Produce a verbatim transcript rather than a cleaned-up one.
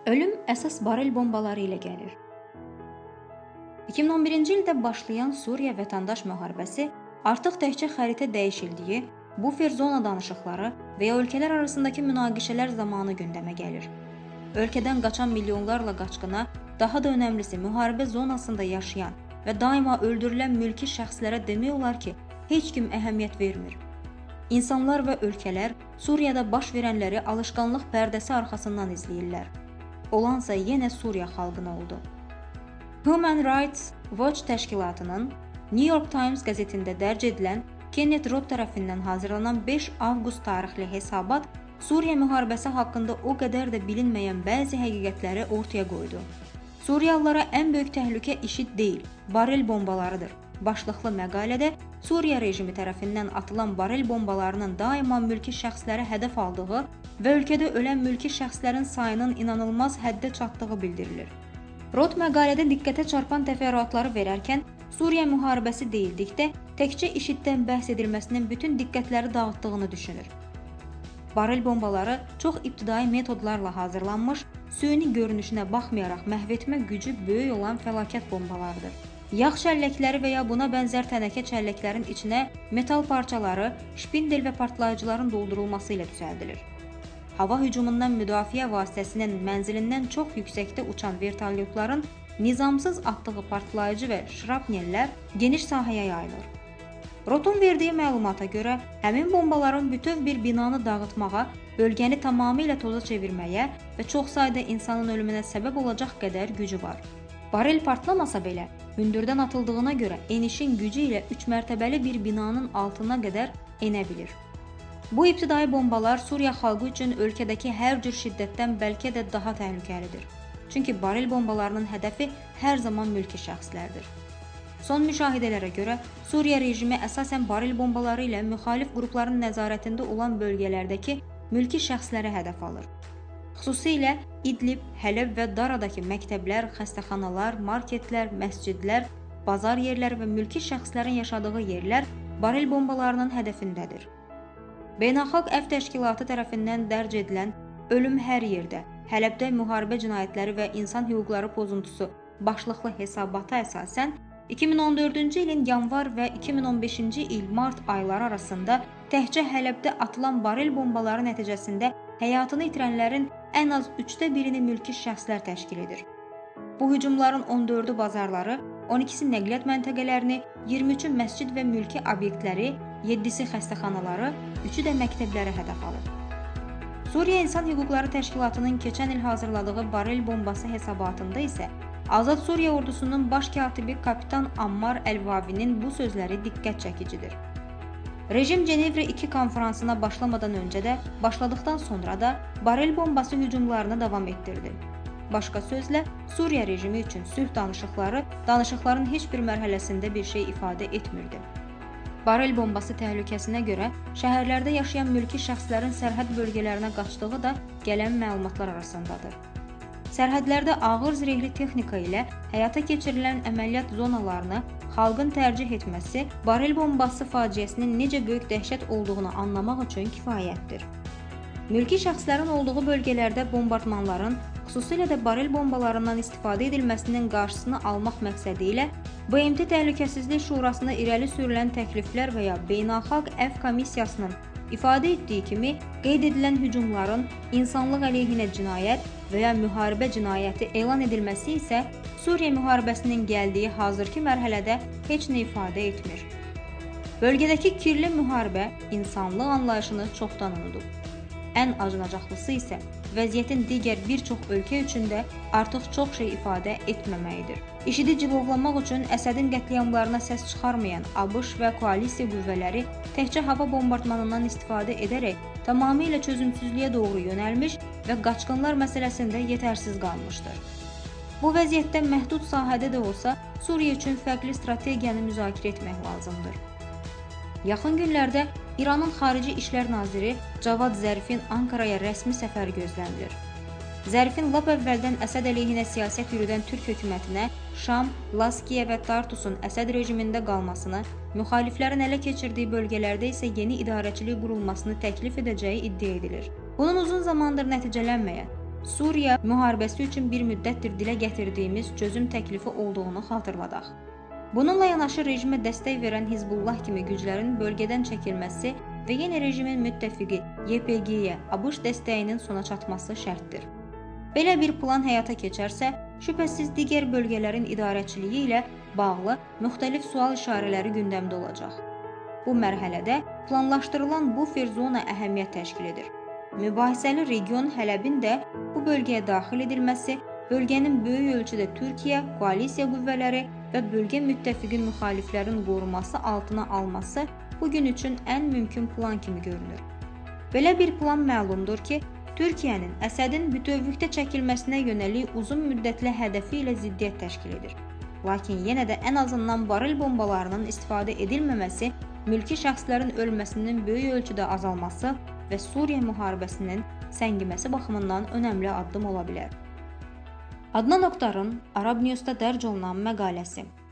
Ölüm əsas barel bombaları ilə gəlir. iki min on birinci ildə başlayan Suriya vətəndaş müharibəsi artıq təkcə xəritə dəyişildiyi, bufer zona danışıqları və ya ölkələr arasındakı münaqişələr zamanı gündəmə gəlir. Ölkədən qaçan milyonlarla qaçqına, daha da önəmlisi müharibə zonasında yaşayan və daima öldürülən mülki şəxslərə demək olar ki, heç kim əhəmiyyət vermir. İnsanlar və ölkələr Suriyada baş verənləri alışqanlıq pərdəsi arxasından izləyirlər. Olansa yenə Suriya xalqına oldu. Human Rights Watch təşkilatının New York Times qəzetində dərc edilən Kenneth Roth tərəfindən hazırlanan beş avqust tarixli hesabat Suriya müharibəsi haqqında o qədər də bilinməyən bəzi həqiqətləri ortaya qoydu. Suriyalılara ən böyük təhlükə IŞİD deyil, barel bombalarıdır. Başlıqlı məqalədə Suriya rejimi tərəfindən atılan barel bombalarının daima mülki şəxslərə hədəf aldığı və ölkədə ölən mülki şəxslərin sayının inanılmaz həddə çatdığı bildirilir. Roth məqalədə diqqətə çarpan təfərrüatları verərkən, Suriya müharibəsi deyildikdə təkcə IŞİD-dən bəhs edilməsinin bütün diqqətləri dağıtdığını düşünür. Barel bombaları çox ibtidai metodlarla hazırlanmış, süni görünüşünə baxmayaraq məhv etmə gücü böyük olan fəlakət bombalarıdır. Yağ çəlləkləri və ya buna bənzər tənəkə çəlləklərin içinə metal parçaları, şpindel və partlayıcıların doldurulması ilə düzəldilir. Hava hücumundan müdafiə vasitəsinin mənzilindən çox yüksəkdə uçan vertolyotların nizamsız atdığı partlayıcı və şrapnellər geniş sahəyə yayılır. Roth'un verdiyi məlumata görə, həmin bombaların bütöv bir binanı dağıtmağa, bölgəni tamamilə toza çevirməyə və çox sayda insanın ölümünə səbəb olacaq qədər gücü var. Barel partlamasa belə, hündürdən atıldığına görə enişin gücü ilə üç mərtəbəli bir binanın altına qədər enə bilir. Bu ibtidai bombalar Suriya xalqı üçün ölkədəki hər cür şiddətdən bəlkə də daha təhlükəlidir. Çünki barel bombalarının hədəfi hər zaman mülki şəxslərdir. Son müşahidələrə görə Suriya rejimi əsasən barel bombaları ilə müxalif qrupların nəzarətində olan bölgələrdəki mülki şəxslərə hədəf alır. Xüsusilə İdlib, Hələb və Daradakı məktəblər, xəstəxanalar, marketlər, məscidlər, bazar yerləri və mülki şəxslərin yaşadığı yerlər barel bombalarının hədəfindədir. Beynəlxalq Əfv Təşkilatı tərəfindən dərc edilən Ölüm hər yerdə, Hələbdə müharibə cinayətləri və insan hüquqları pozuntusu başlıqlı hesabata əsasən iki min on dördüncü ilin yanvar və iki min on beşinci il mart ayları arasında təkcə Hələbdə atılan barel bombaları nəticəsində həyatını itirənlərin ən az üçdə birini mülki şəxslər təşkil edir. Bu hücumların on dördü bazarları, on ikisi nəqliyyat məntəqələrini, iyirmi üçü məscid və mülki obyektləri, yeddisi xəstəxanaları, üçü də məktəblərə hədəf alır. Suriya İnsan Hüquqları Təşkilatının keçən il hazırladığı barel bombası hesabatında isə Azad Suriya ordusunun baş katibi kapitan Ammar Əlvavinin bu sözləri diqqət çəkicidir. Rejim Cenevre iki konferansına başlamadan öncə də, başladıqdan sonra da barel bombası hücumlarını davam etdirdi. Başqa sözlə, Suriya rejimi üçün sülh danışıqları, danışıqların heç bir mərhələsində bir şey ifadə etmirdi. Barel bombası təhlükəsinə görə şəhərlərdə yaşayan mülki şəxslərin sərhəd bölgələrinə qaçdığı da gələn məlumatlar arasındadır. Sərhədlərdə ağır zirehli texnika ilə həyata keçirilən əməliyyat zonalarını xalqın tərcih etməsi barel bombası faciəsinin necə böyük dəhşət olduğunu anlamaq üçün kifayətdir. Mülki şəxslərin olduğu bölgələrdə bombardmanların, xüsusilə də barel bombalarından istifadə edilməsinin qarşısını almaq məqsədi ilə B M T Təhlükəsizlik Şurasına irəli sürülən təkliflər və ya Beynəlxalq Əfv Komissiyasının ifadə etdiyi kimi qeyd edilən hücumların insanlıq əleyhinə cinayət və ya müharibə cinayəti elan edilməsi isə Suriya müharibəsinin gəldiyi hazırki mərhələdə heç nə ifadə etmir. Bölgədəki kirli müharibə insanlıq anlayışını çoxdan unudub. Ən acınacaqlısı isə vəziyyətin digər bir çox ölkə üçün də artıq çox şey ifadə etməməyidir. IŞİD-i cilovlamaq üçün Əsədin qətliamlarına səs çıxarmayan ABŞ və koalisiya qüvvələri təkcə hava bombardmanından istifadə edərək tamamilə çözümsüzlüyə doğru yönəlmiş və qaçqınlar məsələsində yetərsiz qalmışdır. Bu vəziyyətdə məhdud sahədə də olsa Suriya üçün fərqli strategiyanı müzakirə etmək lazımdır. Yaxın günlərdə İranın Xarici İşlər Naziri Cavad Zərifin Ankaraya rəsmi səfəri gözlənilir. Zərifin lap əvvəldən Əsəd əleyhinə siyasət yürüdən Türk hökumətinə Şam, Laskiyə və Tartusun Əsəd rejimində qalmasını, müxaliflərin ələ keçirdiyi bölgələrdə isə yeni idarəçilik qurulmasını təklif edəcəyi iddia edilir. Bunun uzun zamandır nəticələnməyən, Suriya müharibəsi üçün bir müddətdir dilə gətirdiyimiz çözüm təklifi olduğunu xatırladaq. Bununla yanaşı rejimə dəstək verən Hizbullah kimi güclərin bölgədən çəkilməsi və yenə rejimin müttəfiqi Y P G-yə ABŞ dəstəyinin sona çatması şərtdir. Belə bir plan həyata keçərsə, şübhəsiz digər bölgələrin idarəçiliyi ilə bağlı müxtəlif sual işarələri gündəmdə olacaq. Bu mərhələdə planlaşdırılan bufer zona əhəmiyyət təşkil edir. Mübahisəli region Hələbin də bu bölgəyə daxil edilməsi, bölgənin böyük ölçüdə Türkiyə, koalisiya qüvvələri və bölgə müttəfiqi müxaliflərin qoruması altına alması bugün üçün ən mümkün plan kimi görünür. Belə bir plan məlumdur ki, Türkiyənin Əsədin bütövlükdə çəkilməsinə yönəlik uzun müddətli hədəfi ilə ziddiyyət təşkil edir. Lakin yenə də ən azından barel bombalarının istifadə edilməməsi, mülki şəxslərin ölməsinin böyük ölçüdə azalması və Suriya müharibəsinin səngiməsi baxımından önəmli addım ola bilər. Adnan Oktarın Arab News-da dərc olunan məqaləsi.